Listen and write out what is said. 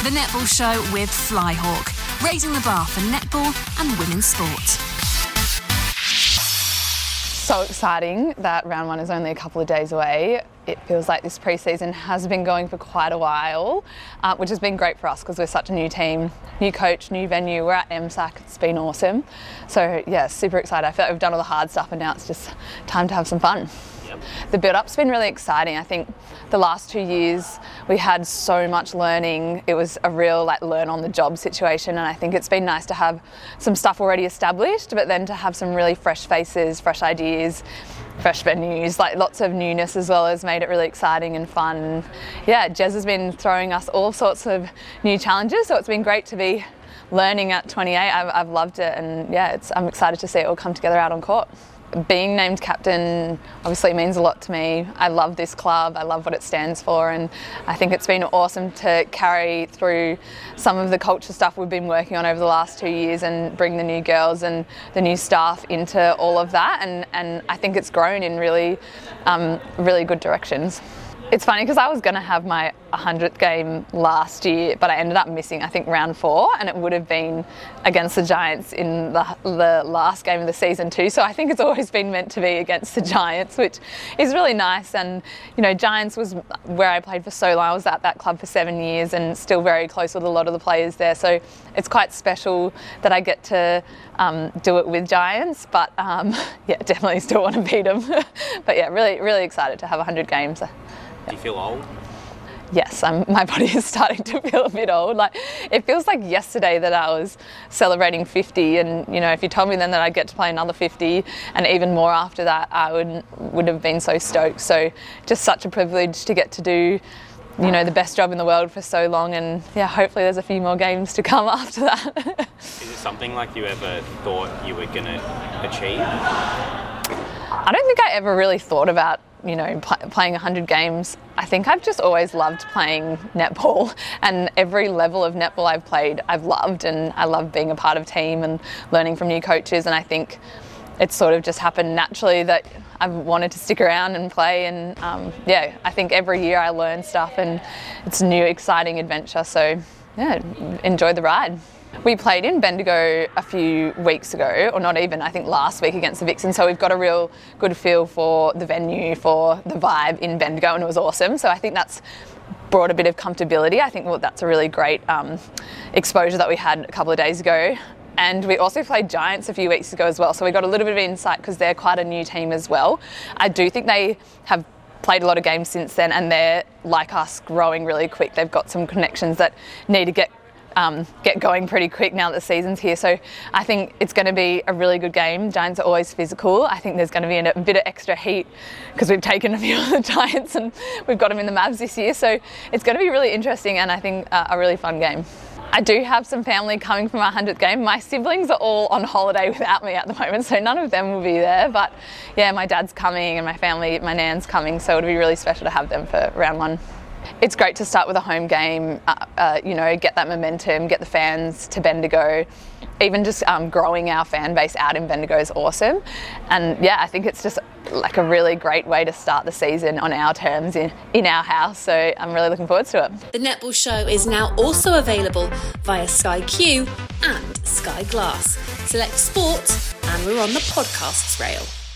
The Netball Show with Flyhawk, raising the bar for netball and women's sport. So exciting that round one is only a couple of days away. It feels like this pre-season has been going for quite a while, which has been great for us because we're such a new team, new coach, new venue. We're at MSAC, it's been awesome. So yeah, super excited. I feel like we've done all the hard stuff and now it's just time to have some fun. Yep. The build-up's been really exciting. I think the last 2 years we had so much learning. It was a real learn on the job situation, and I think it's been nice to have some stuff already established, but then to have some really fresh faces, fresh ideas, fresh venues, lots of newness as well has made it really exciting and fun. Yeah, Jez has been throwing us all sorts of new challenges, so it's been great to be learning at 28. I've loved it, and yeah, I'm excited to see it all come together out on court. Being named captain obviously means a lot to me. I love this club, I love what it stands for, and I think it's been awesome to carry through some of the culture stuff we've been working on over the last 2 years and bring the new girls and the new staff into all of that, and I think it's grown in really good directions. It's funny because I was going to have my 100th game last year, but I ended up missing, I think, round 4, and it would have been against the Giants in the last game of the season too. So I think it's always been meant to be against the Giants, which is really nice. And, you know, Giants was where I played for so long. I was at that club for 7 years and still very close with a lot of the players there. So it's quite special that I get to do it with Giants, but yeah, definitely still want to beat them. But yeah, really, really excited to have 100 games. Do you feel old? Yes, my body is starting to feel a bit old. It feels like yesterday that I was celebrating 50, and you know, if you told me then that I'd get to play another 50 and even more after that, I would have been so stoked. So just such a privilege to get to do, you know, the best job in the world for so long, and yeah, hopefully there's a few more games to come after that. Is it something you ever thought you were going to achieve? I don't think I ever really thought about, you know, playing 100 games. I think I've just always loved playing netball, and every level of netball I've played I've loved, and I love being a part of a team and learning from new coaches, and I think it's sort of just happened naturally that I've wanted to stick around and play, and yeah, I think every year I learn stuff and it's a new exciting adventure, so yeah, enjoy the ride. We played in Bendigo a few weeks ago, or not even, I think last week against the Vixens, so we've got a real good feel for the venue, for the vibe in Bendigo, and it was awesome. So I think that's brought a bit of comfortability. I think that's a really great exposure that we had a couple of days ago. And we also played Giants a few weeks ago as well, so we got a little bit of insight because they're quite a new team as well. I do think they have played a lot of games since then, and they're, like us, growing really quick. They've got some connections that need to get going pretty quick now that the season's here. So I think it's going to be a really good game. Giants are always physical. I think there's going to be a bit of extra heat because we've taken a few of the Giants and we've got them in the Mavs this year. So it's going to be really interesting, and I think a really fun game. I do have some family coming for my 100th game. My siblings are all on holiday without me at the moment, so none of them will be there. But yeah, my dad's coming and my family, my nan's coming, so it'll be really special to have them for round 1. It's great to start with a home game, you know, get that momentum, get the fans to Bendigo. Even just growing our fan base out in Bendigo is awesome. And yeah, I think it's just a really great way to start the season on our terms in our house. So I'm really looking forward to it. The Netball Show is now also available via Sky Q and Sky Glass. Select sport, and we're on the podcasts rail.